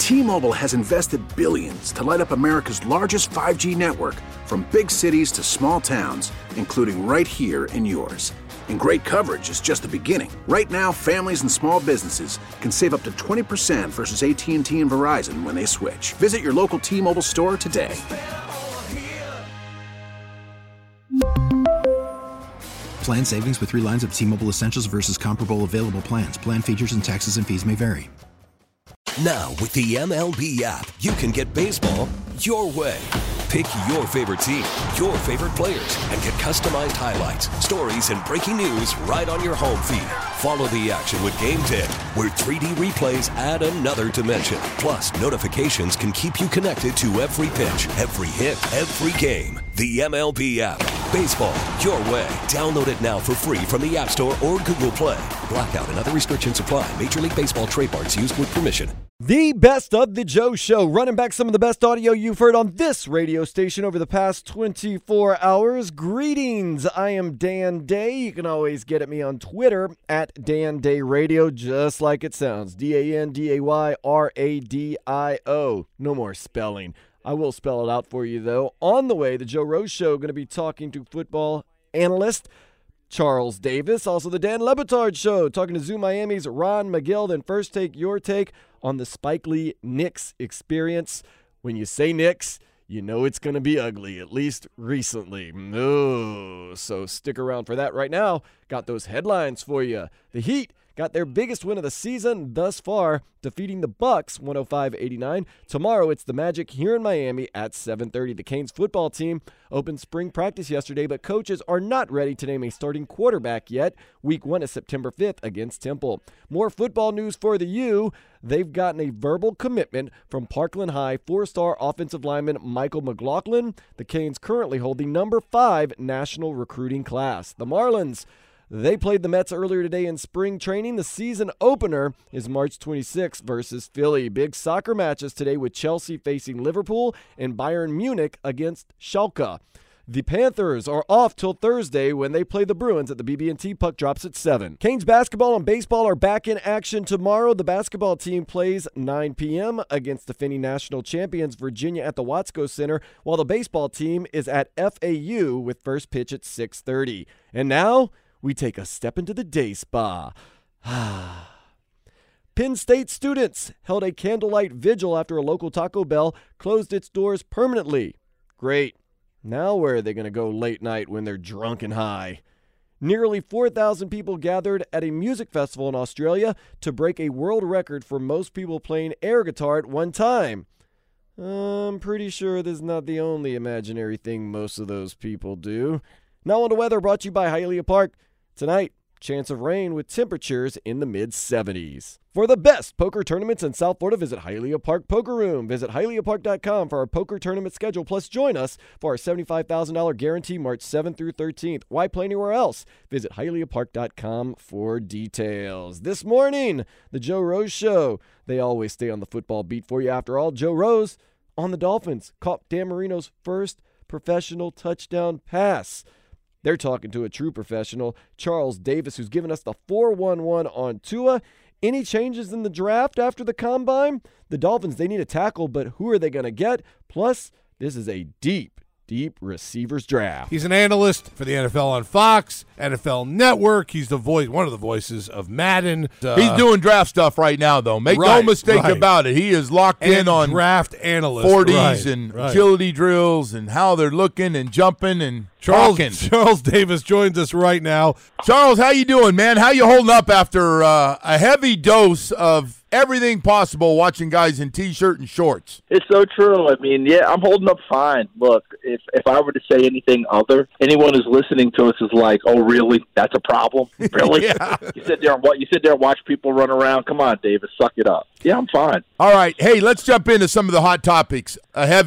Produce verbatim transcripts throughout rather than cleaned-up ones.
T-Mobile has invested billions to light up America's largest five G network, from big cities to small towns, including right here in yours. And great coverage is just the beginning. Right now, families and small businesses can save up to twenty percent versus A T and T and Verizon when they switch. Visit your local T-Mobile store today. Plan savings with three lines of T-Mobile Essentials versus comparable available plans. Plan features and taxes and fees may vary. Now, with the M L B app, you can get baseball your way. Pick your favorite team, your favorite players, and get customized highlights, stories, and breaking news right on your home feed. Follow the action with Game Day, where three D replays add another dimension. Plus, notifications can keep you connected to every pitch, every hit, every game. The M L B app. Baseball your way. Download it now for free from the App Store or Google Play. Blackout and other restrictions apply. Major League Baseball trademarks used with permission. The Best of the Joe Show, running back some of the best audio you've heard on this radio station over the past twenty-four hours. Greetings, I am Dan Day. You can always get at me on Twitter at Dan Day Radio, just like it sounds. D A N D A Y R A D I O. No more spelling. I will spell it out for you, though. On the way, the Joe Rose Show, going to be talking to football analyst Charles Davis. Also, the Dan Le Batard Show, talking to Zoo Miami's Ron McGill. Then first take, your take on the Spike Lee Knicks experience. When you say Knicks, you know it's going to be ugly, at least recently. No, so stick around for that. Right now, got those headlines for you. The Heat got their biggest win of the season thus far, defeating the Bucks one oh five eighty-nine. Tomorrow, it's the Magic here in Miami at seven thirty. The Canes football team opened spring practice yesterday, but coaches are not ready to name a starting quarterback yet. Week one is September fifth against Temple. More football news for the U. They've gotten a verbal commitment from Parkland High four-star offensive lineman Michael McLaughlin. The Canes currently hold the number five national recruiting class. The Marlins, they played the Mets earlier today in spring training. The season opener is March twenty-sixth versus Philly. Big soccer matches today with Chelsea facing Liverpool and Bayern Munich against Schalke. The Panthers are off till Thursday when they play the Bruins at the B B and T. Puck drops at seven. Canes basketball and baseball are back in action tomorrow. The basketball team plays nine p.m. against defending national champions Virginia at the Watsco Center, while the baseball team is at F A U with first pitch at six thirty. And now we take a step into the day spa. Penn State students held a candlelight vigil after a local Taco Bell closed its doors permanently. Great. Now where are they going to go late night when they're drunk and high? Nearly four thousand people gathered at a music festival in Australia to break a world record for most people playing air guitar at one time. I'm pretty sure this is not the only imaginary thing most of those people do. Now on to weather, brought to you by Hialeah Park. Tonight, chance of rain with temperatures in the mid seventies. For the best poker tournaments in South Florida, visit Hialeah Park Poker Room. Visit Hialeah Park dot com for our poker tournament schedule. Plus, join us for our seventy-five thousand dollars guarantee March seventh through thirteenth. Why play anywhere else? Visit Hialeah Park dot com for details. This morning, the Joe Rose Show. They always stay on the football beat for you. After all, Joe Rose on the Dolphins caught Dan Marino's first professional touchdown pass. They're talking to a true professional, Charles Davis, who's given us the four one one on Tua. Any changes in the draft after the combine? The Dolphins, they need a tackle, but who are they going to get? Plus, this is a deep, deep receivers draft. He's an analyst for the N F L on Fox, N F L Network. He's the voice, one of the voices of Madden. Uh, He's doing draft stuff right now, though. Make right, no mistake right. about it. He is locked and in on draft analyst forties right, and right. agility drills and how they're looking and jumping and Charles, talking. Charles Davis joins us right now. Charles, how you doing, man? How you holding up after uh, a heavy dose of everything possible watching guys in T-shirt and shorts? It's so true. I mean, yeah, I'm holding up fine. Look, if if I were to say anything other, anyone who's listening to us is like, oh, really? That's a problem? Really? Yeah. You sit there and what? You sit there and watch people run around. Come on, Davis, suck it up. Yeah, I'm fine. All right. Hey, let's jump into some of the hot topics. A heavy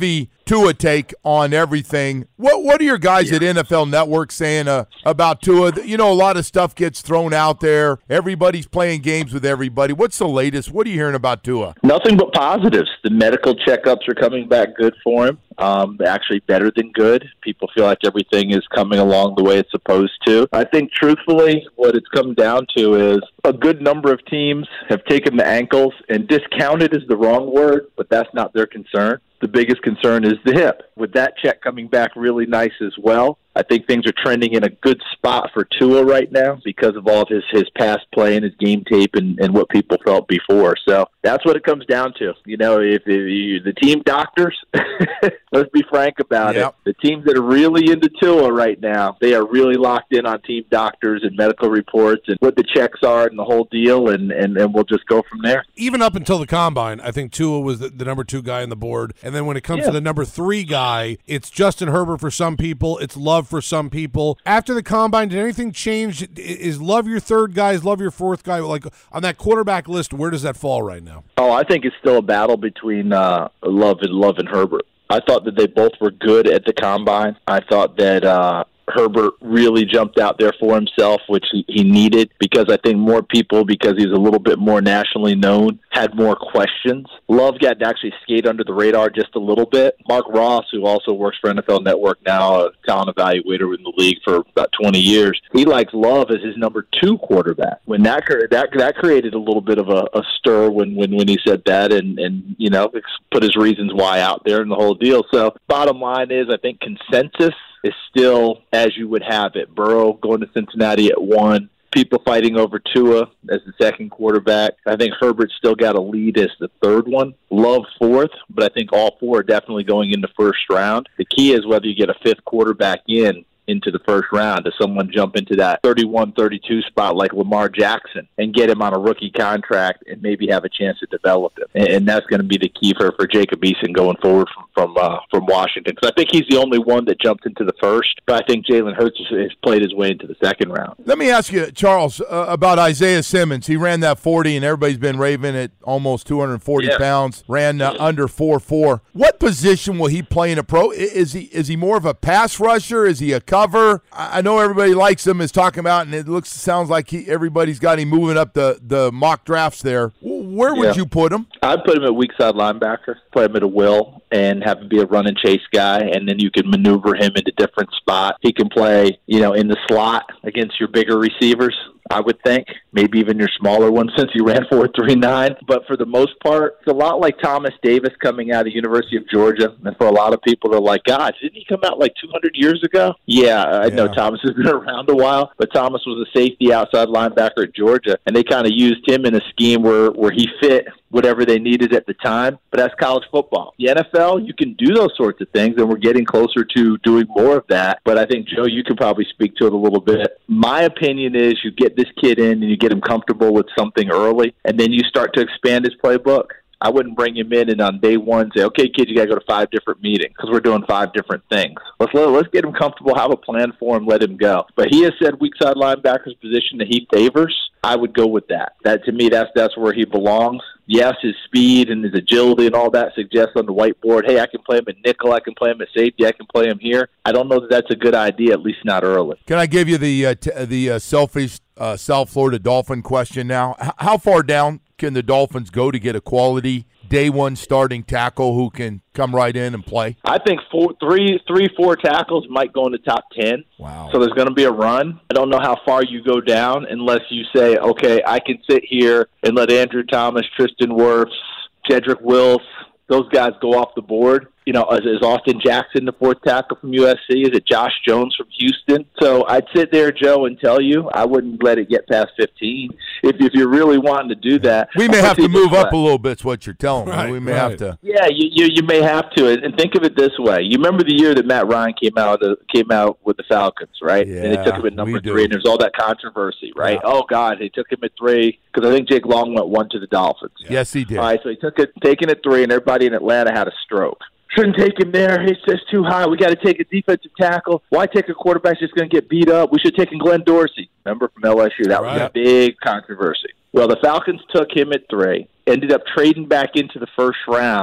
Tua take on everything. What What are your guys yeah. at N F L Network saying uh, about Tua? You know, a lot of stuff gets thrown out there. Everybody's playing games with everybody. What's the latest? What are you hearing about Tua? Nothing but positives. The medical checkups are coming back good for him. Um, actually better than good. People feel like everything is coming along the way it's supposed to. I think, truthfully, what it's come down to is a good number of teams have taken the ankles, and discounted is the wrong word, but that's not their concern. The biggest concern is the hip. With that check coming back really nice as well, I think things are trending in a good spot for Tua right now because of all of his, his past play and his game tape and, and what people felt before. So that's what it comes down to. You know, if, if you, the team doctors, let's be frank about yep. it. The teams that are really into Tua right now, they are really locked in on team doctors and medical reports and what the checks are and the whole deal, and, and, and we'll just go from there. Even up until the Combine, I think Tua was the, the number two guy on the board. And then when it comes yeah. to the number three guy, it's Justin Herbert for some people. It's Love for some people. After the Combine, did anything change? Is Love your third guy? Is Love your fourth guy? Like on that quarterback list, where does that fall right now? Oh, I think it's still a battle between uh, Love and Love and Herbert. I thought that they both were good at the Combine. I thought that uh, Herbert really jumped out there for himself, which he, he needed, because I think more people, because he's a little bit more nationally known, had more questions. Love got to actually skate under the radar just a little bit. Mark Ross, who also works for N F L Network now, a talent evaluator in the league for about twenty years, he likes Love as his number two quarterback. When that that that created a little bit of a, a stir when, when, when he said that, and, and you know put his reasons why out there and the whole deal. So bottom line is, I think consensus is still as you would have it. Burrow going to Cincinnati at one. People fighting over Tua as the second quarterback. I think Herbert's still got a lead as the third one. Love fourth, but I think all four are definitely going into first round. The key is whether you get a fifth quarterback in into the first round. Does someone jump into that thirty-one thirty-two spot like Lamar Jackson and get him on a rookie contract and maybe have a chance to develop him? And, and that's going to be the key for, for Jacob Eason going forward from from, uh, from Washington. Because I think he's the only one that jumped into the first, but I think Jalen Hurts has played his way into the second round. Let me ask you, Charles, uh, about Isaiah Simmons. He ran that forty, and everybody's been raving at almost two hundred forty yeah. pounds, ran uh, under four four. What position will he play in a pro? Is he, is he more of a pass rusher? Is he a cover? I know everybody likes him, is talking about, and it looks sounds like he, everybody's got him moving up the, the mock drafts there. Where would yeah. you put him? I'd put him at weak side linebacker, play him at a will, and have him be a run and chase guy, and then you can maneuver him into different spots. He can play, you know, in the slot against your bigger receivers, I would think, maybe even your smaller ones since he ran four three nine. But for the most part, it's a lot like Thomas Davis coming out of the University of Georgia. And for a lot of people, they're like, God, didn't he come out like two hundred years ago? Yeah, I yeah. know Thomas has been around a while, but Thomas was a safety outside linebacker at Georgia, and they kind of used him in a scheme where, where he fit whatever they needed at the time. But that's college football. The N F L, you can do those sorts of things, and we're getting closer to doing more of that. But I think, Joe, you can probably speak to it a little bit. My opinion is you get this kid in and you get him comfortable with something early, and then you start to expand his playbook. I wouldn't bring him in and on day one say, okay, kid, you got to go to five different meetings because we're doing five different things. Let's let, let's get him comfortable, have a plan for him, let him go. But he has said weak side linebacker's position that he favors. I would go with that. That to me, that's that's where he belongs. Yes, his speed and his agility and all that suggests on the whiteboard, hey, I can play him at nickel, I can play him at safety, I can play him here. I don't know that that's a good idea, at least not early. Can I give you the uh, t- the uh, selfish uh, South Florida Dolphin question now? H- how far down can the Dolphins go to get a quality day one starting tackle who can come right in and play? I think four, three, three, four tackles might go in the top ten. Wow. So there's going to be a run. I don't know how far you go down unless you say, okay, I can sit here and let Andrew Thomas, Tristan Wirfs, Jedrick Wills, those guys go off the board. You know, is, is Austin Jackson the fourth tackle from U S C? Is it Josh Jones from Houston? So I'd sit there, Joe, and tell you I wouldn't let it get past fifteen. If if you're really wanting to do that, we may have to move up a little bit. Is what you're telling me. Right, we may right. have to. Yeah, you, you you may have to. And think of it this way: you remember the year that Matt Ryan came out of the, came out with the Falcons, right? Yeah, and they took him at number do. three, and there's all that controversy, right? Yeah. Oh God, they took him at three because I think Jake Long went one to the Dolphins. Yeah. Yes, he did. All right, so he took it, taken at three, and everybody in Atlanta had a stroke. Shouldn't take him there. It's just too high. We got to take a defensive tackle. Why take a quarterback that's just going to get beat up? We should take in Glenn Dorsey. Remember from L S U? That right. was a big controversy. Well, the Falcons took him at three, ended up trading back into the first round,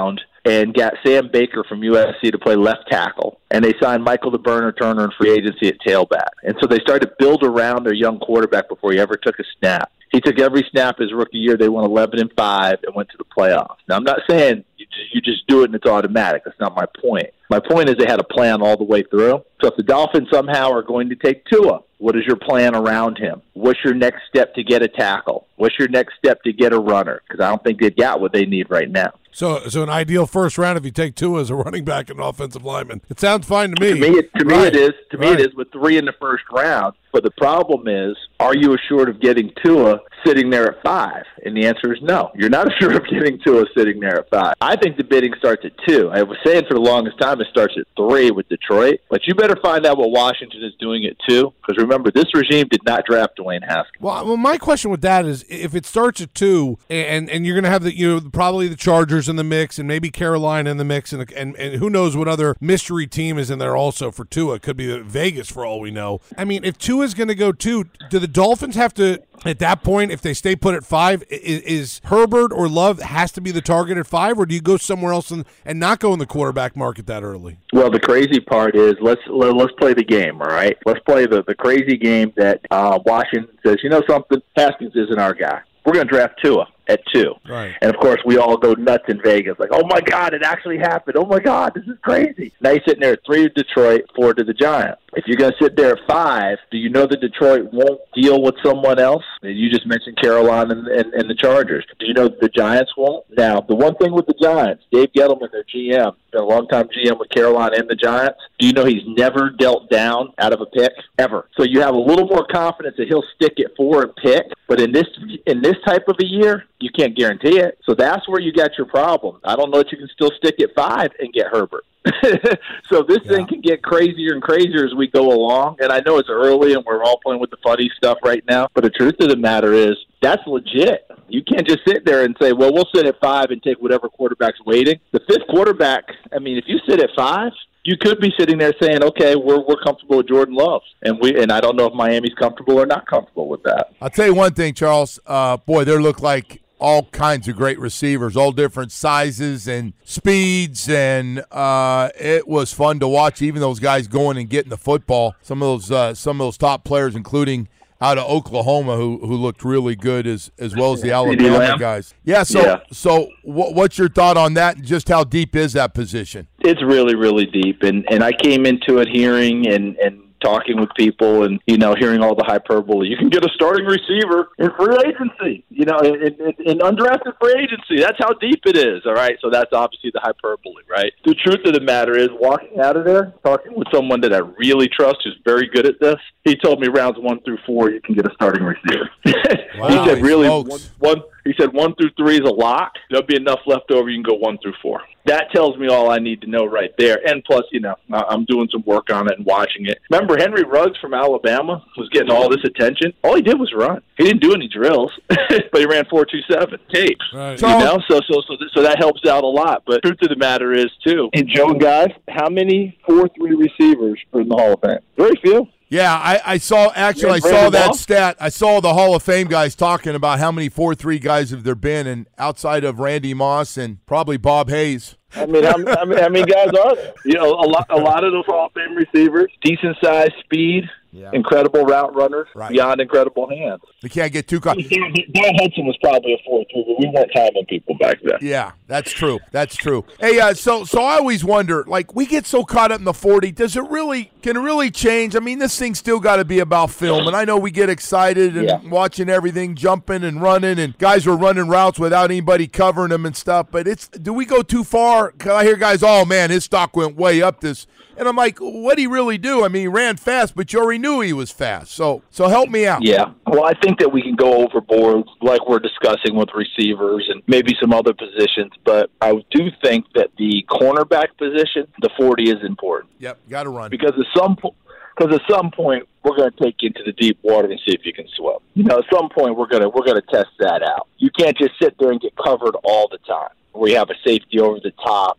and got Sam Baker from U S C to play left tackle, and they signed Michael the Burner Turner in free agency at tailback. And so they started to build around their young quarterback before he ever took a snap. He took every snap his rookie year. They won eleven and five and went to the playoffs. Now, I'm not saying you just, you just do it and it's automatic. That's not my point. My point is they had a plan all the way through. So if the Dolphins somehow are going to take Tua, what is your plan around him? What's your next step to get a tackle? What's your next step to get a runner? Because I don't think they've got what they need right now. So, so an ideal first round if you take Tua as a running back and offensive lineman. It sounds fine to me. To me, it, to right. me it is. To right. me, it is with three in the first round. But the problem is, are you assured of getting Tua sitting there at five? And the answer is no. You're not assured of getting Tua sitting there at five. I think the bidding starts at two. I was saying for the longest time it starts at three with Detroit. But you better find out what Washington is doing at two. Because remember, this regime did not draft Dwayne Haskins. Well, well, my question with that is, if it starts at two, and and you're going to have the you know probably the Chargers in the mix, and maybe Carolina in the mix, and and and who knows what other mystery team is in there also for Tua? It could be Vegas for all we know. I mean, if Tua is going to go two, do the Dolphins have to? At that point, if they stay put at five, is, is Herbert or Love has to be the target at five, or do you go somewhere else and, and not go in the quarterback market that early? Well, the crazy part is let's let, let's play the game, all right? Let's play the, the crazy game that uh, Washington says, you know something, Haskins isn't our guy. We're going to draft Tua at two. Right. And, of course, we all go nuts in Vegas, like, oh, my God, it actually happened. Oh, my God, this is crazy. Now you're sitting there at three to Detroit, four to the Giants. If you're going to sit there at five, do you know that Detroit won't deal with someone else? You just mentioned Carolina and, and, and the Chargers. Do you know that the Giants won't? Now, the one thing with the Giants, Dave Gettleman, their G M, been a long-time G M with Carolina and the Giants, do you know he's never dealt down out of a pick? Ever. So you have a little more confidence that he'll stick at four and pick, but in this in this type of a year, you can't guarantee it. So that's where you got your problem. I don't know that you can still stick at five and get Herbert. So this yeah. thing can get crazier and crazier as we go along. And I know it's early and we're all playing with the funny stuff right now. But the truth of the matter is that's legit. You can't just sit there and say, well, we'll sit at five and take whatever quarterback's waiting. The fifth quarterback, I mean, if you sit at five, you could be sitting there saying, okay, we're we're comfortable with Jordan Love. And we and I don't know if Miami's comfortable or not comfortable with that. I'll tell you one thing, Charles. Uh, boy, they look like all kinds of great receivers, all different sizes and speeds, and uh, it was fun to watch. Even those guys going and getting the football. Some of those, uh, some of those top players, including out of Oklahoma, who who looked really good, as as well as the Alabama guys. Yeah. So yeah. so what, what's your thought on that? And just how deep is that position? It's really, really deep, and and I came into it hearing and and. talking with people and, you know, hearing all the hyperbole. You can get a starting receiver in free agency, you know, in, in, in undrafted free agency. That's how deep it is, all right? So that's obviously the hyperbole, right? The truth of the matter is, walking out of there, talking with someone that I really trust who's very good at this, he told me rounds one through four, you can get a starting receiver. Wow, he said really one, smokes. one He said one through three is a lock. There'll be enough left over. You can go one through four. That tells me all I need to know right there. And plus, you know, I'm doing some work on it and watching it. Remember Henry Ruggs from Alabama was getting all this attention? All he did was run. He didn't do any drills, but he ran four two seven tape. Right. You know, so so so so that helps out a lot. But the truth of the matter is, too, and Joe guys, how many four three receivers are in the Hall of Fame? Very few. Yeah, I, I saw actually I saw that stat. I saw the Hall of Fame guys talking about how many four three guys have there been, and outside of Randy Moss and probably Bob Hayes. I mean, how, how, many, how many guys are there? You know, a lot, a lot of those Hall of Fame receivers, decent size, speed, yeah. incredible route runners, right. beyond incredible hands. They can't get too caught. Dan Hudson was probably a four three, but we weren't timing people back then. Yeah, that's true. That's true. Hey, uh, so so I always wonder, like, we get so caught up in the forty. Does it really? Can it really change? I mean, this thing's still got to be about film, and I know we get excited and yeah. watching everything, jumping and running, and guys were running routes without anybody covering them and stuff. But it's do we go too far? Because I hear guys, oh man, his stock went way up this. And I'm like, what did he really do? I mean, he ran fast, but you already knew he was fast. So so help me out. Yeah. Well, I think that we can go overboard like we're discussing with receivers and maybe some other positions. But I do think that the cornerback position, the forty is important. Yep, got to run. Because at some point, because at some point we're going to take you into the deep water and see if you can swim. You know, at some point we're going to we're going to test that out. You can't just sit there and get covered all the time. Where you have a safety over the top or, or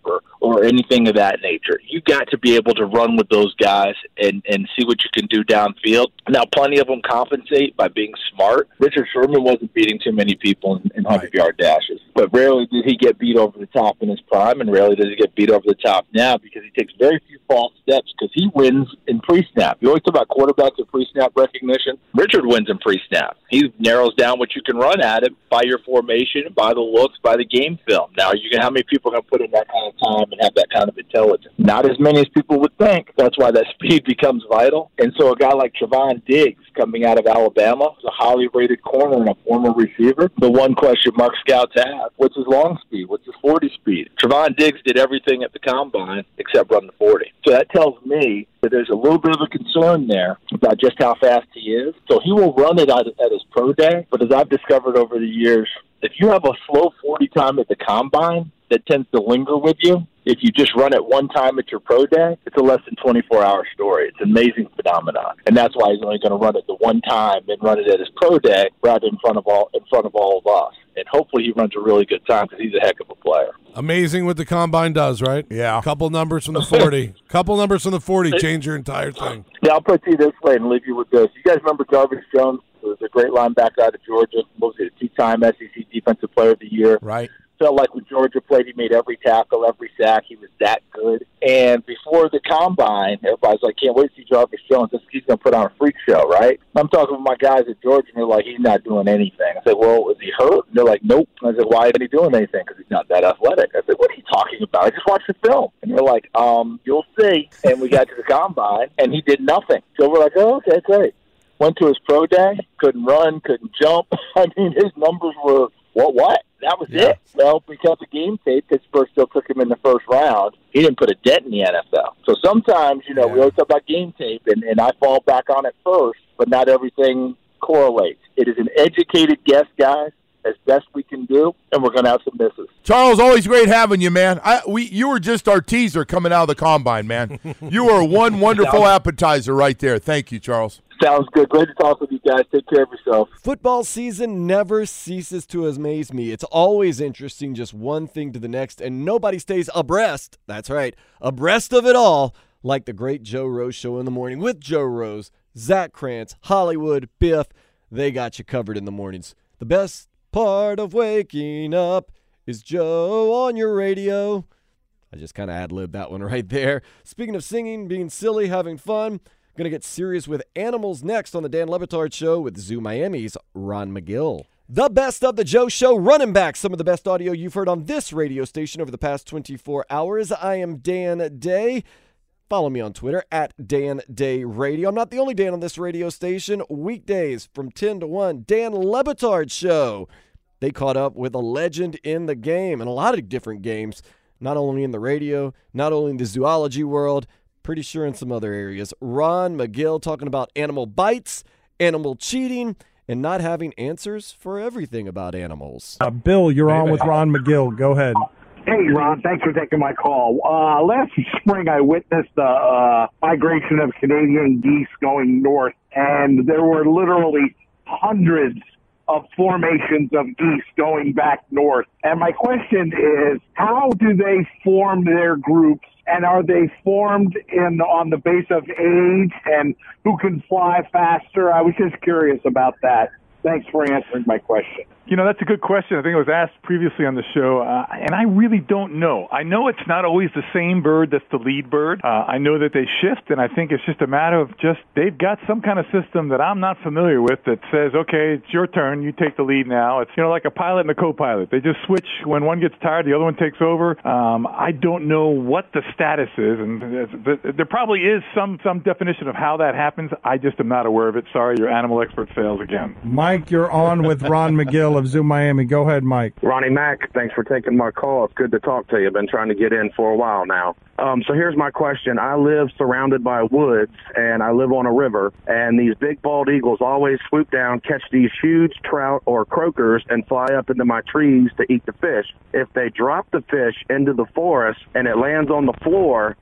or anything of that nature. You got to be able to run with those guys and, and see what you can do downfield. Now, plenty of them compensate by being smart. Richard Sherman wasn't beating too many people in, in hundred-yard dashes, but rarely did he get beat over the top in his prime, and rarely does he get beat over the top now because he takes very few false steps because he wins in pre-snap. You always talk about quarterbacks and pre-snap recognition. Richard wins in pre-snap. He narrows down what you can run at him by your formation, by the looks, by the game film. Now, you can, how many people can put in that kind of time and have that kind of intelligence? Not as many as people would think. That's why that speed becomes vital. And so a guy like Trevon Diggs coming out of Alabama is a highly rated corner and a former receiver. The one question mark scouts have, what's his long speed? What's his forty speed? Trevon Diggs did everything at the combine except run the forty. So that tells me that there's a little bit of a concern there about just how fast he is. So he will run it at, at his pro day. But as I've discovered over the years, if you have a slow forty time at the combine that tends to linger with you, if you just run it one time at your pro day, it's a less than twenty-four hour story. It's an amazing phenomenon. And that's why he's only going to run it the one time and run it at his pro day rather than in front of all, in front of all of us. And hopefully he runs a really good time because he's a heck of a player. Amazing what the combine does, right? Yeah. A couple numbers from the forty. couple numbers from the forty change your entire thing. Yeah, I'll put it to you this way and leave you with this. You guys remember Jarvis Jones? He was a great linebacker out of Georgia. Was he a two-time S E C Defensive Player of the Year? Right. Felt like when Georgia played, he made every tackle, every sack. He was that good. And before the combine, everybody's like, can't wait to see Jarvis Jones. He's going to put on a freak show, right? I'm talking with my guys at Georgia, and they're like, he's not doing anything. I said, well, was he hurt? And they're like, nope. And I said, why isn't he doing anything? Because he's not that athletic. I said, what are you talking about? I just watched the film. And they're like, um, you'll see. And we got to the combine, and he did nothing. So we're like, oh, okay, great. Went to his pro day, couldn't run, couldn't jump. I mean, his numbers were, what, what? That was yeah. it. Well, because of game tape, Pittsburgh still took him in the first round. He didn't put a dent in the N F L. So sometimes, you know, yeah. we always talk about game tape, and, and I fall back on it first, but not everything correlates. It is an educated guess, guys, as best we can do, and we're going to have some misses. Charles, always great having you, man. I, we, you were just our teaser coming out of the combine, man. You are one wonderful appetizer right there. Thank you, Charles. Sounds good. Great to talk with you guys. Take care of yourself. Football season never ceases to amaze me. It's always interesting, just one thing to the next, and nobody stays abreast, that's right, abreast of it all, like the great Joe Rose Show in the morning with Joe Rose, Zach Krantz, Hollywood, Biff. They got you covered in the mornings. The best part of waking up is Joe on your radio. I just kind of ad-libbed that one right there. Speaking of singing, being silly, having fun, going to get serious with animals next on the Dan Le Batard Show with Zoo Miami's Ron McGill. The best of the Joe Show, running back some of the best audio you've heard on this radio station over the past twenty-four hours. I am Dan Day. Follow me on Twitter at Dan Day Radio. I'm not the only Dan on this radio station. Weekdays from ten to one, Dan Le Batard Show. They caught up with a legend in the game and a lot of different games, not only in the radio, not only in the zoology world, pretty sure in some other areas. Ron McGill talking about animal bites, animal cheating, and not having answers for everything about animals. Uh, Bill, you're on with Ron McGill. Go ahead. Hey, Ron, thanks for taking my call. Uh, last spring, I witnessed the uh, migration of Canadian geese going north, and there were literally hundreds of formations of geese going back north. And my question is, how do they form their groups, and are they formed in on the base of age and who can fly faster? I was just curious about that. Thanks for answering my question. You know, that's a good question. I think it was asked previously on the show, uh, and I really don't know. I know it's not always the same bird that's the lead bird. Uh, I know that they shift, and I think it's just a matter of just they've got some kind of system that I'm not familiar with that says, okay, it's your turn, you take the lead now. It's, you know, like a pilot and a co-pilot. They just switch. When one gets tired, the other one takes over. Um, I don't know what the status is, and there probably is some, some definition of how that happens. I just am not aware of it. Sorry, your animal expert fails again. Mike, you're on with Ron McGill of Zoo Miami. Go ahead, Mike. Ronnie Mack, thanks for taking my call. It's good to talk to you. I've been trying to get in for a while now. Um, so here's my question. I live surrounded by woods, and I live on a river, and these big bald eagles always swoop down, catch these huge trout or croakers, and fly up into my trees to eat the fish. If they drop the fish into the forest and it lands on the floor,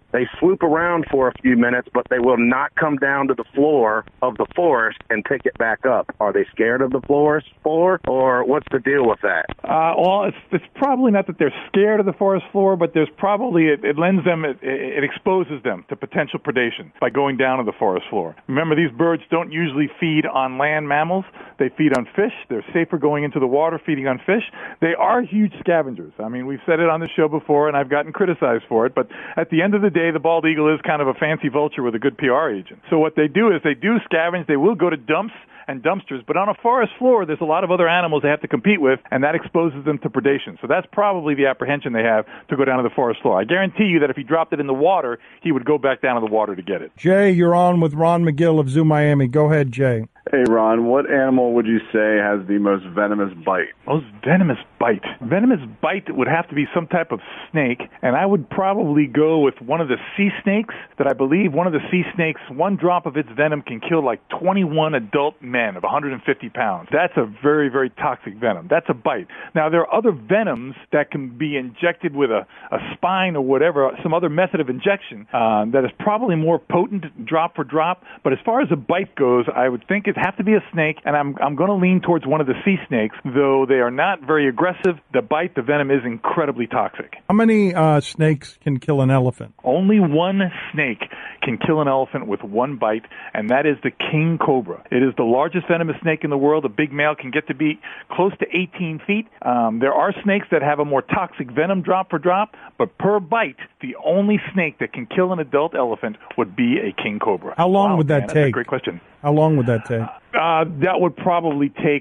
They swoop around for a few minutes, but they will not come down to the floor of the forest and pick it back up. Are they scared of the forest floor, or what's the deal with that? Uh, well, it's, it's probably not that they're scared of the forest floor, but there's probably, it, it lends them, it, it exposes them to potential predation by going down to the forest floor. Remember, these birds don't usually feed on land mammals. They feed on fish. They're safer going into the water feeding on fish. They are huge scavengers. I mean, we've said it on the show before, and I've gotten criticized for it, but at the end of the day, the bald eagle is kind of a fancy vulture with a good P R agent. So what they do is they do scavenge. They will go to dumps and dumpsters, but on a forest floor, there's a lot of other animals they have to compete with, and that exposes them to predation. So that's probably the apprehension they have to go down to the forest floor. I guarantee you that if he dropped it in the water, he would go back down to the water to get it. Jay, you're on with Ron McGill of Zoo Miami. Go ahead, Jay. Hey, Ron, what animal would you say has the most venomous bite? Most venomous bite? Venomous bite would have to be some type of snake, and I would probably go with one of the sea snakes that I believe one of the sea snakes, one drop of its venom can kill like twenty-one adult men of one hundred fifty pounds. That's a very, very toxic venom. That's a bite. Now, there are other venoms that can be injected with a, a spine or whatever, some other method of injection uh, that is probably more potent drop for drop, but as far as a bite goes, I would think it have to be a snake, and I'm I'm going to lean towards one of the sea snakes, though they are not very aggressive. The bite, the venom is incredibly toxic. How many uh, snakes can kill an elephant? Only one snake can kill an elephant with one bite, and that is the king cobra. It is the largest venomous snake in the world. A big male can get to be close to eighteen feet. Um, there are snakes that have a more toxic venom drop for drop, but per bite, the only snake that can kill an adult elephant would be a king cobra. How long wow, would that man, take? That's a great question. How long would that take? Uh, that would probably take,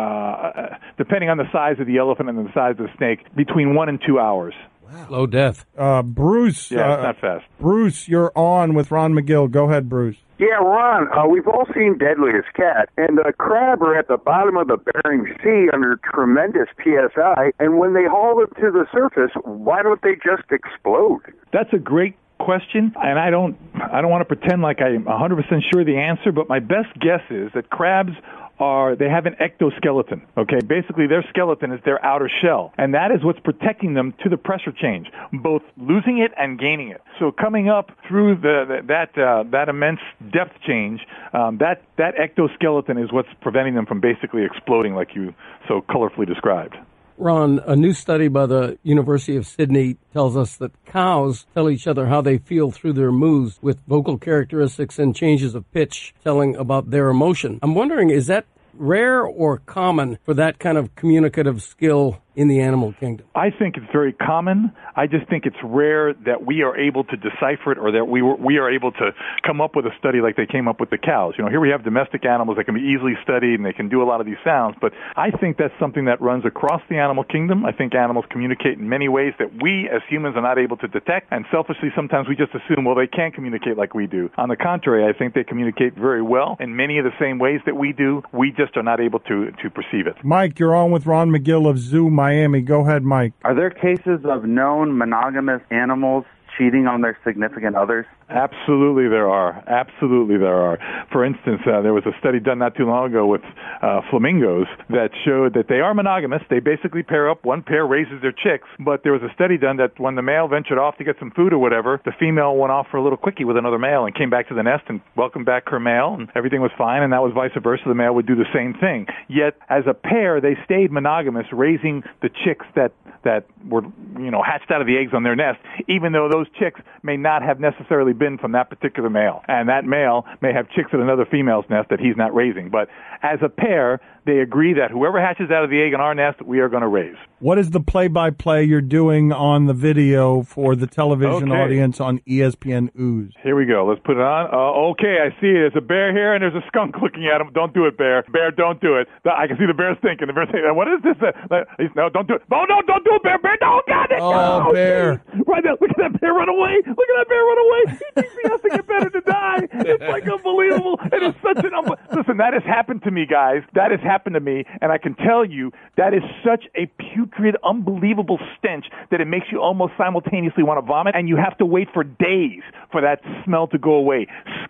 uh, depending on the size of the elephant and the size of the snake, between one and two hours. Wow. Low death. Uh, Bruce. Yeah, uh, it's not fast. Bruce, you're on with Ron McGill. Go ahead, Bruce. Yeah, Ron, uh, we've all seen Deadliest Cat, and the crab are at the bottom of the Bering Sea under tremendous P S I, and when they haul them to the surface, why don't they just explode? That's a great question, and I don't I don't want to pretend like I'm one hundred percent sure the answer, but my best guess is that crabs are, they have an ectoskeleton, okay? Basically, their skeleton is their outer shell, and that is what's protecting them to the pressure change, both losing it and gaining it. So coming up through the, the that uh, that immense depth change, um, that, that ectoskeleton is what's preventing them from basically exploding like you so colorfully described. Ron, a new study by the University of Sydney tells us that cows tell each other how they feel through their moves, with vocal characteristics and changes of pitch telling about their emotion. I'm wondering, is that rare or common for that kind of communicative skill in the animal kingdom? I think it's very common. I just think it's rare that we are able to decipher it, or that we were, we are able to come up with a study like they came up with the cows. You know, here we have domestic animals that can be easily studied and they can do a lot of these sounds, but I think that's something that runs across the animal kingdom. I think animals communicate in many ways that we as humans are not able to detect, and selfishly sometimes we just assume, well, they can't communicate like we do. On the contrary, I think they communicate very well in many of the same ways that we do. We just are not able to, to perceive it. Mike, you're on with Ron McGill of Zoo Miami. Go ahead, Mike. Are there cases of known monogamous animals cheating on their significant others? Absolutely there are. Absolutely there are. For instance, uh, there was a study done not too long ago with uh, flamingos that showed that they are monogamous. They basically pair up. One pair raises their chicks. But there was a study done that when the male ventured off to get some food or whatever, the female went off for a little quickie with another male and came back to the nest and welcomed back her male, and everything was fine, and that was vice versa. The male would do the same thing. Yet, as a pair, they stayed monogamous, raising the chicks that, that were, you know, hatched out of the eggs on their nest, even though those chicks may not have necessarily been from that particular male. And that male may have chicks at another female's nest that he's not raising. But as a pair, they agree that whoever hatches out of the egg in our nest, we are going to raise. What is the play-by-play you're doing on the video for the television okay. audience on E S P N Ooze? Here we go. Let's put it on. Uh, okay, I see it. There's a bear here, and there's a skunk looking at him. Don't do it, bear. Bear, don't do it. I can see the bear's thinking. The bear's thinking, what is this? Uh, no, don't do it. No, no, don't do it, bear. Bear, don't got it. Oh, no, bear. Geez. Right now, look at that bear run away. Look at that bear run away. He thinks he has to get better to die. It's like unbelievable. It is such an unbelievable. Listen, that has happened to me, guys. That has happened to me, and I can tell you that is such a putrid, unbelievable stench that it makes you almost simultaneously want to vomit, and you have to wait for days for that smell to go away.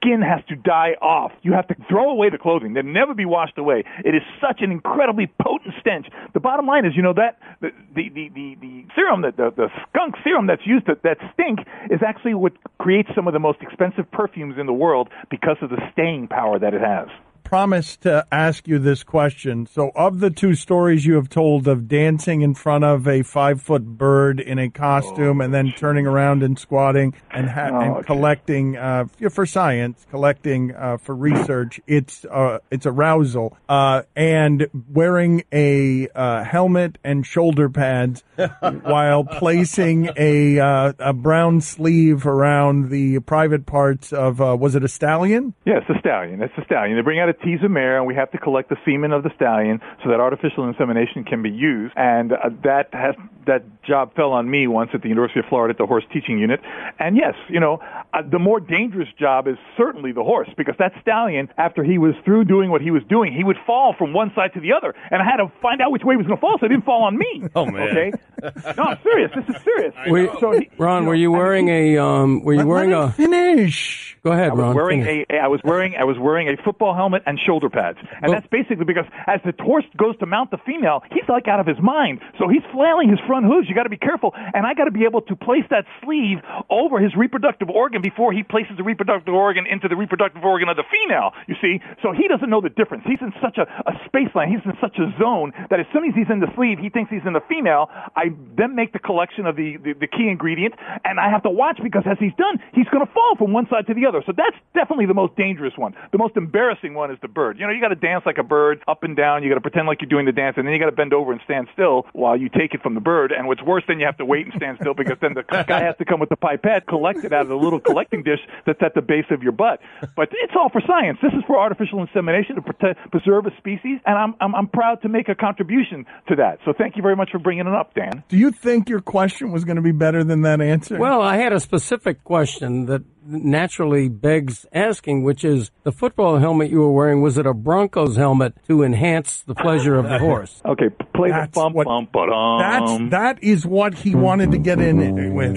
skin has to die off. You have to throw away the clothing. They'll never be washed away. It is such an incredibly potent stench. The bottom line is, you know, that the the the, the, the serum, that the, the skunk serum that's used to, that stink is actually what creates some of the most expensive perfumes in the world because of the staying power that it has. Promised to ask you this question. So of the two stories you have told of dancing in front of a five-foot bird in a costume oh, and then turning around and squatting and, ha- oh, and okay. collecting uh, for science, collecting uh, for research, it's uh, it's arousal, uh, and wearing a uh, helmet and shoulder pads while placing a uh, a brown sleeve around the private parts of, uh, was it a stallion? Yes, a stallion. It's a stallion. They bring out a tease of mare, and we have to collect the semen of the stallion so that artificial insemination can be used. And uh, that has that job fell on me once at the University of Florida at the horse teaching unit. And yes, you know, uh, the more dangerous job is certainly the horse, because that stallion, after he was through doing what he was doing, he would fall from one side to the other, and I had to find out which way he was going to fall so it didn't fall on me. Oh man! Okay, no, I'm serious. This is serious. Were, so he, Ron, you know, were you wearing a? Um, were you let, wearing let a finish? Go ahead, I was Ron. wearing finish. a. I was wearing. I was wearing a football helmet and shoulder pads, and well, that's basically because as the horse goes to mount the female, he's like out of his mind, so he's flailing his front hooves. You got to be careful, and I got to be able to place that sleeve over his reproductive organ before he places the reproductive organ into the reproductive organ of the female. You see, so he doesn't know the difference. He's in such a, a space line. He's in such a zone that as soon as he's in the sleeve, he thinks he's in the female. I then make the collection of the, the, the key ingredient, and I have to watch, because as he's done, he's going to fall from one side to the other. So that's definitely the most dangerous one. The most embarrassing one is the bird. You know, you got to dance like a bird, up and down. You got to pretend like you're doing the dance, and then you got to bend over and stand still while you take it from the bird. And what's worse, then you have to wait and stand still, because then the guy has to come with the pipette, collect it out of the little collecting dish that's at the base of your butt. But it's all for science. This is for artificial insemination to protect, preserve a species, and I'm, I'm I'm proud to make a contribution to that. So thank you very much for bringing it up, Dan. Do you think your question was going to be better than that answer? Well, I had a specific question that naturally begs asking, which is, the football helmet you were wearing, was it a Broncos helmet to enhance the pleasure of the horse? Okay, play That's the bump, what, bump, ba-dum. That's, that is what he wanted to get in with.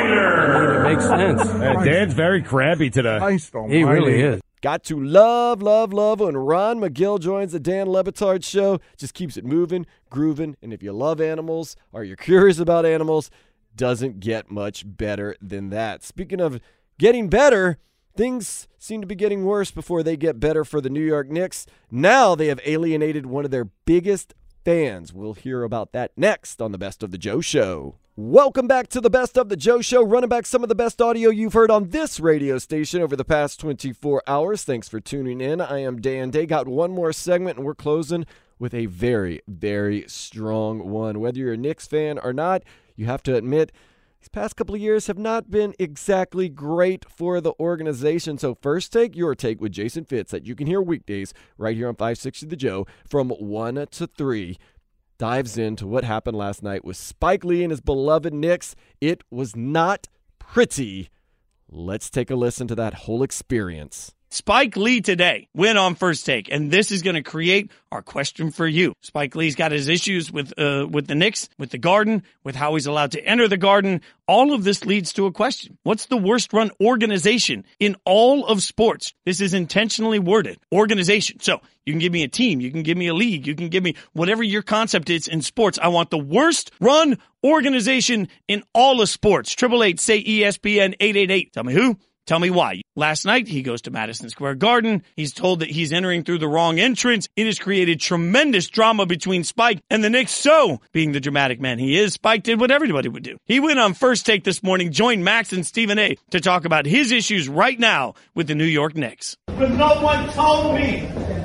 It makes sense. Uh, Dan's very crabby today. Christ He really is. Got to love, love, love when Ron McGill joins the Dan Le Batard Show. Just keeps it moving, grooving, and if you love animals or you're curious about animals, doesn't get much better than that. Speaking of getting better, things seem to be getting worse before they get better for the New York Knicks. Now they have alienated one of their biggest fans. We'll hear about that next on the Best of the Joe Show. Welcome back to the Best of the Joe Show, running back some of the best audio you've heard on this radio station over the past twenty-four hours. Thanks for tuning in. I am Dan Day. Got one more segment, and we're closing with a very, very strong one. Whether you're a Knicks fan or not, you have to admit, these past couple of years have not been exactly great for the organization. So First Take, Your Take with Jason Fitz, that you can hear weekdays right here on five sixty The Joe from one to three. Dives into what happened last night with Spike Lee and his beloved Knicks. It was not pretty. Let's take a listen to that whole experience. Spike Lee today went on First Take, and this is going to create our question for you. Spike Lee's got his issues with uh, with the Knicks, with the Garden, with how he's allowed to enter the Garden. All of this leads to a question. What's the worst run organization in all of sports? This is intentionally worded. Organization. So you can give me a team. You can give me a league. You can give me whatever your concept is in sports. I want the worst run organization in all of sports. Triple eight, say E S P N eight eight eight. Tell me who. Tell me why. Last night, he goes to Madison Square Garden. He's told that he's entering through the wrong entrance. It has created tremendous drama between Spike and the Knicks. So, being the dramatic man he is, Spike did what everybody would do. He went on First Take this morning, joined Max and Stephen A. to talk about his issues right now with the New York Knicks. But no one told me.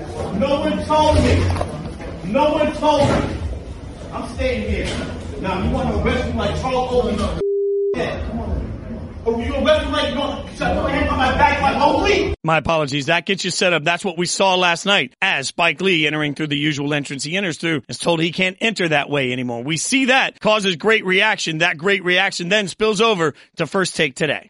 No one told me. No one told me. I'm staying here. Now, you want to arrest me like Charles Oakley? Yeah, come on. Oh, you arrest me like you want to shut my hand on my back like Oakley? My apologies. That gets you set up. That's what we saw last night as Spike Lee, entering through the usual entrance he enters through, is told he can't enter that way anymore. We see that causes great reaction. That great reaction then spills over to First Take today.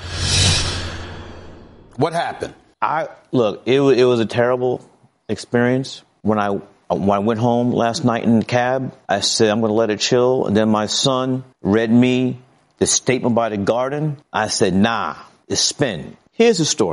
What happened? I look, it was, it was a terrible experience. When I when I went home last night in the cab, I said I'm going to let it chill. And then my son read me the statement by the Garden. I said, nah, it's spin. Here's the story.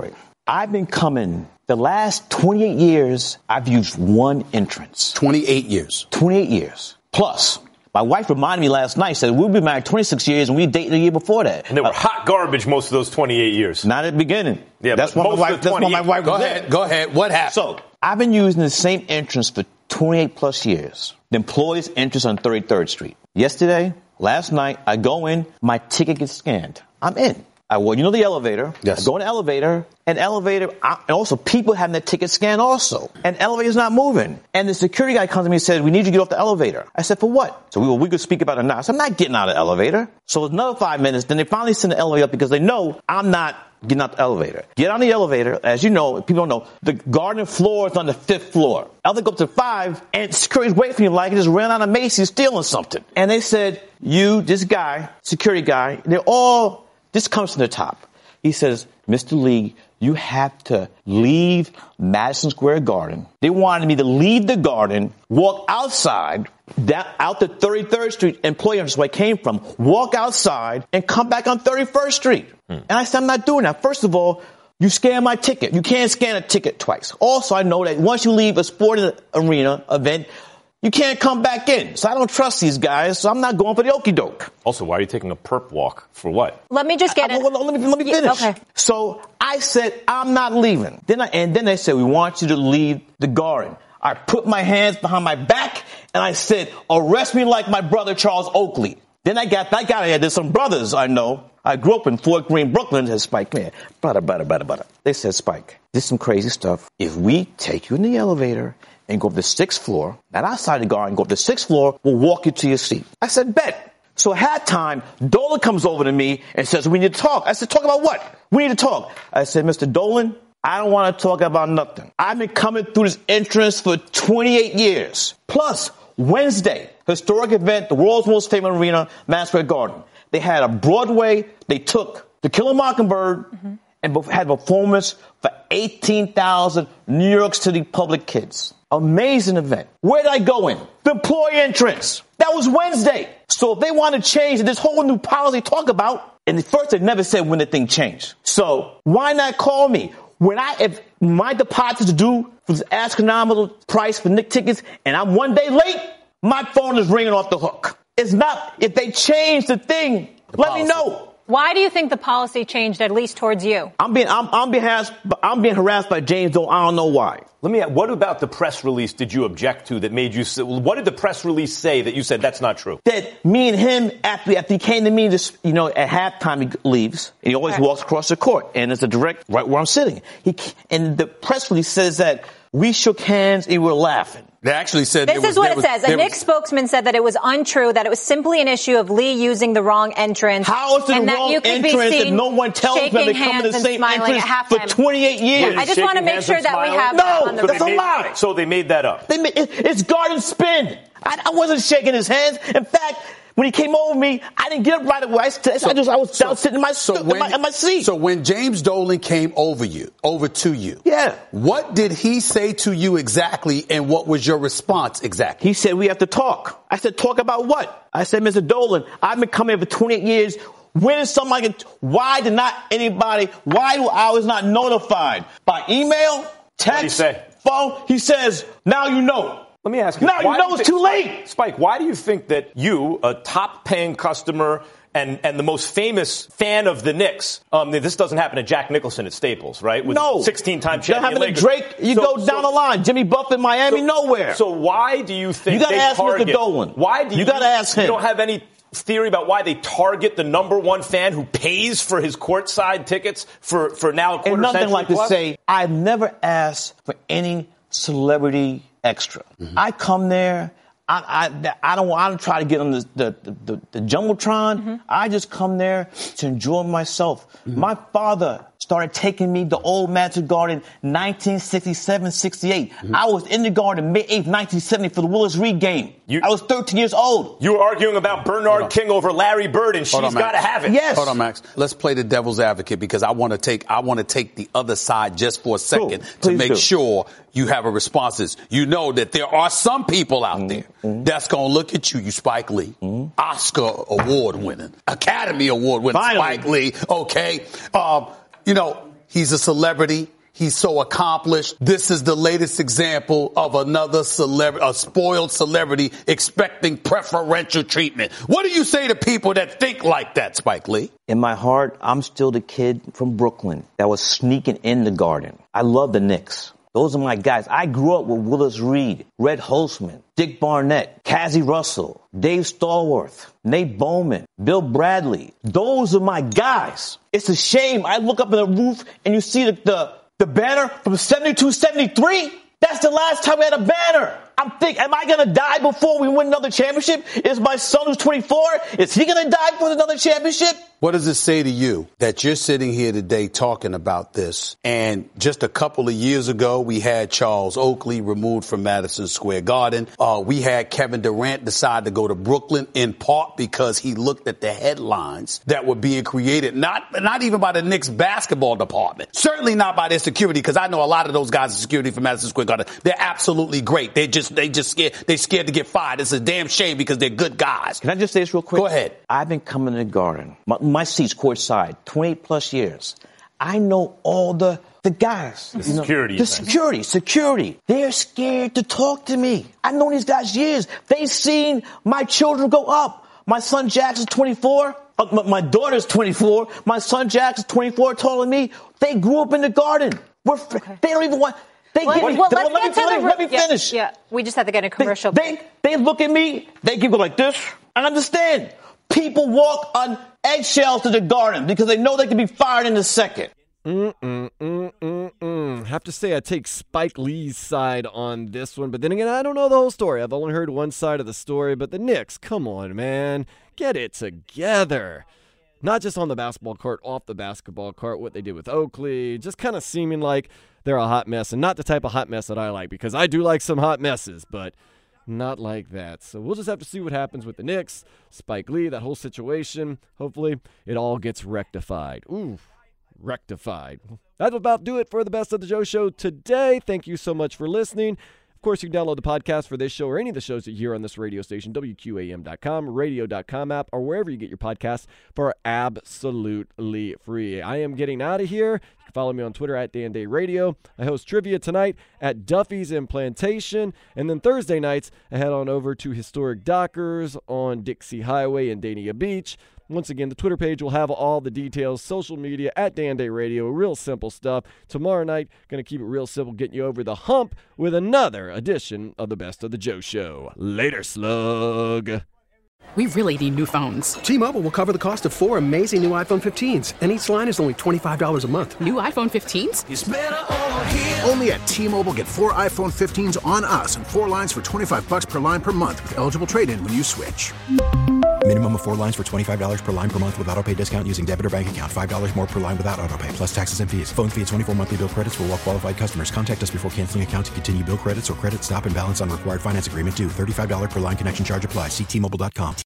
I've been coming the last twenty-eight years. I've used one entrance. twenty-eight years. twenty-eight years. Plus, my wife reminded me last night, said we've been married twenty-six years and we dated a year before that. And they were uh, hot garbage most of those twenty-eight years. Not at the beginning. Yeah, that's but what most my wife. of the That's what my wife Go was ahead. there. Go ahead. What happened? So I've been using the same entrance for twenty-eight plus years. The employee's entrance on thirty-third Street. Yesterday, last night, I go in, my ticket gets scanned. I'm in. I well, you know the elevator. Yes. I go in the elevator, and elevator, I, and also people having their ticket scanned also. And elevator's not moving. And the security guy comes to me and says, we need you to get off the elevator. I said, for what? So we, well, we could speak about it now. I said, I'm not getting out of the elevator. So it's another five minutes. Then they finally send the elevator up because they know I'm not getting out the elevator. Get on the elevator. As you know, people don't know, the garden floor is on the fifth floor. Elevator go up to five, and security's waiting for me like it just ran out of Macy's stealing something. And they said, you, this guy, security guy, they're all, this comes from the top. He says, Mister Lee, you have to leave Madison Square Garden. They wanted me to leave the garden, walk outside, down, out to thirty-third Street, employee entrance where I came from, walk outside, and come back on thirty-first Street. Hmm. And I said, I'm not doing that. First of all, you scan my ticket. You can't scan a ticket twice. Also, I know that once you leave a sporting arena event, you can't come back in. So I don't trust these guys, so I'm not going for the okie doke. Also, why are you taking a perp walk? For what? Let me just get I, it. I, let me, let me finish. Okay. So I said, I'm not leaving. Then I, and then they said, we want you to leave the garden. I put my hands behind my back, and I said, arrest me like my brother Charles Oakley. Then I got, I got here. There's some brothers I know. I grew up in Fort Greene, Brooklyn. Said, Spike, man, brother, brother, brother, brother. They said, Spike, this is some crazy stuff. If we take you in the elevator and go up the sixth floor, not outside the garden, go up the sixth floor, we'll walk you to your seat. I said, bet. So at halftime, Dolan comes over to me and says, we need to talk. I said, talk about what? We need to talk. I said, Mister Dolan, I don't want to talk about nothing. I've been coming through this entrance for twenty-eight years. Plus, Wednesday, historic event, the world's most famous arena, Madison Square Garden. They had a Broadway. They took To Kill a Mockingbird mm-hmm. and had a performance for eighteen thousand New York City public kids. Amazing event. Where did I go in? The employee entrance. That was Wednesday. So if they want to change this whole new policy talk about, and at first they never said when the thing changed. So why not call me? When I, if my deposit is due for this astronomical price for Knicks tickets and I'm one day late, my phone is ringing off the hook. It's not, if they change the thing, the let policy. me know. Why do you think the policy changed, at least towards you? I'm being, I'm, I'm being harassed, I'm being harassed by James Dolan. I don't know why. Let me ask, what about the press release did you object to that made you say, what did the press release say that you said that's not true? That me and him, after, after he came to me, this, you know, at halftime he leaves, and he always right. walks across the court, and it's a direct, right where I'm sitting. He, and the press release says that we shook hands and we were laughing. They actually said this was, is what it was, says. A Knicks spokesman said that it was untrue, that it was simply an issue of Lee using the wrong entrance. How is it the wrong entrance if no one tells them they come to the same entrance for twenty-eight years? I just want to make sure that we have no, that on the that's record. a lie. So they made that up. They made, it, it's garden spin. I, I wasn't shaking his hands. In fact, when he came over me, I didn't get up right away. I, so, I just I was so, down sitting in my, so when, in, my, in my seat. So when James Dolan came over you, over to you, yeah, what did he say to you exactly, and what was your response exactly? He said we have to talk. I said talk about what? I said, Mister Dolan, I've been coming here for twenty-eight years. When is somebody? Why did not anybody? Why do I was not notified by email, text, what did he say? phone? He says now you know. Let me ask you. Now you know it's too late. Spike, why do you think that you, a top-paying customer and, and the most famous fan of the Knicks, um, this doesn't happen to Jack Nicholson at Staples, right? With no. sixteen-time champion. That happened to Drake. You so, go down so, the line. Jimmy Buffett, Miami, so, nowhere. So why do you think you gotta they ask target? Mister Dolan. Why do you? You got to ask him. You don't have any theory about why they target the number one fan who pays for his courtside tickets for, for now a quarter and nothing century like plus? To say, I've never asked for any celebrity extra. Mm-hmm. I come there. I, I, I don't I don't try to get on the the, the, the Jumbotron. Mm-hmm. I just come there to enjoy myself. Mm-hmm. My father started taking me to old Madison Garden nineteen sixty-seven sixty-eight. Mm-hmm. I was in the garden May eighth, nineteen seventy for the Willis Reed game. You, I was thirteen years old. You were arguing about Bernard King over Larry Bird, and she's got to have it. Yes. Hold on, Max. Let's play the devil's advocate because I want to take I want to take the other side just for a second cool. to make do. sure you have a response. You know that there are some people out mm-hmm. there mm-hmm. that's going to look at you, you Spike Lee, mm-hmm. Oscar award winning, Academy award winning Spike Lee. Okay. Um, you know, he's a celebrity. He's so accomplished. This is the latest example of another celebrity, a spoiled celebrity expecting preferential treatment. What do you say to people that think like that, Spike Lee? In my heart, I'm still the kid from Brooklyn that was sneaking in the Garden. I love the Knicks. Those are my guys. I grew up with Willis Reed, Red Holzman, Dick Barnett, Cazzie Russell, Dave Stallworth, Nate Bowman, Bill Bradley. Those are my guys. It's a shame. I look up in the roof and you see the, the, the banner from seventy-two seventy-three. That's the last time we had a banner. I'm thinking, am I going to die before we win another championship? Is my son who's twenty-four, is he going to die for another championship? What does it say to you that you're sitting here today talking about this? And just a couple of years ago, we had Charles Oakley removed from Madison Square Garden. Uh, we had Kevin Durant decide to go to Brooklyn in part because he looked at the headlines that were being created, not not even by the Knicks basketball department, certainly not by their security, because I know a lot of those guys in security from Madison Square Garden. They're absolutely great. They just they just scared they scared to get fired. It's a damn shame because they're good guys. Can I just say this real quick? Go ahead. I've been coming to the Garden. My, my seat's courtside, twenty-eight plus years. I know all the, the guys. The security. Know, the security, security. They're scared to talk to me. I've known these guys years. They've seen my children go up. My son Jackson's twenty-four. Uh, my, my daughter's twenty-four. My son Jackson's twenty-four, taller than me. They grew up in the Garden. We're, okay. They don't even want... They well, give well, me, let's let, get me, to let, the, me, let me finish. Yeah, yeah, we just have to get a commercial. They, they, they look at me, they give it like this, and understand. People walk on eggshells to the Garden because they know they can be fired in a second. Mm-mm-mm-mm-mm. Have to say I take Spike Lee's side on this one, but then again, I don't know the whole story. I've only heard one side of the story, but the Knicks, come on, man. Get it together. Not just on the basketball court, off the basketball court, what they did with Oakley, just kind of seeming like they're a hot mess, and not the type of hot mess that I like, because I do like some hot messes, but not like that. So we'll just have to see what happens with the Knicks, Spike Lee, that whole situation. Hopefully it all gets rectified. Ooh, rectified. That'll about do it for the Best of the Joe Show today. Thank you so much for listening. Of course, you can download the podcast for this show or any of the shows that you hear on this radio station, W Q A M dot com, radio dot com app, or wherever you get your podcasts for absolutely free. I am getting out of here. You can follow me on Twitter at Dan Day Radio. I host trivia tonight at Duffy's in Plantation. And then Thursday nights, I head on over to Historic Dockers on Dixie Highway in Dania Beach. Once again, the Twitter page will have all the details. Social media at Dan Day Radio. Real simple stuff. Tomorrow night, going to keep it real simple, getting you over the hump with another edition of the Best of the Joe Show. Later, slug. We really need new phones. T-Mobile will cover the cost of four amazing new iPhone fifteens, and each line is only twenty-five dollars a month. New iPhone fifteens? It's better over here. Only at T-Mobile, get four iPhone fifteens on us and four lines for twenty-five dollars per line per month with eligible trade-in when you switch. Minimum of four lines for twenty-five dollars per line per month with autopay discount using debit or bank account. five dollars more per line without autopay, plus taxes and fees. Phone fee at twenty-four monthly bill credits for well-qualified customers. Contact us before canceling account to continue bill credits or credit stop and balance on required finance agreement due. thirty-five dollars per line connection charge applies. See T Mobile dot com.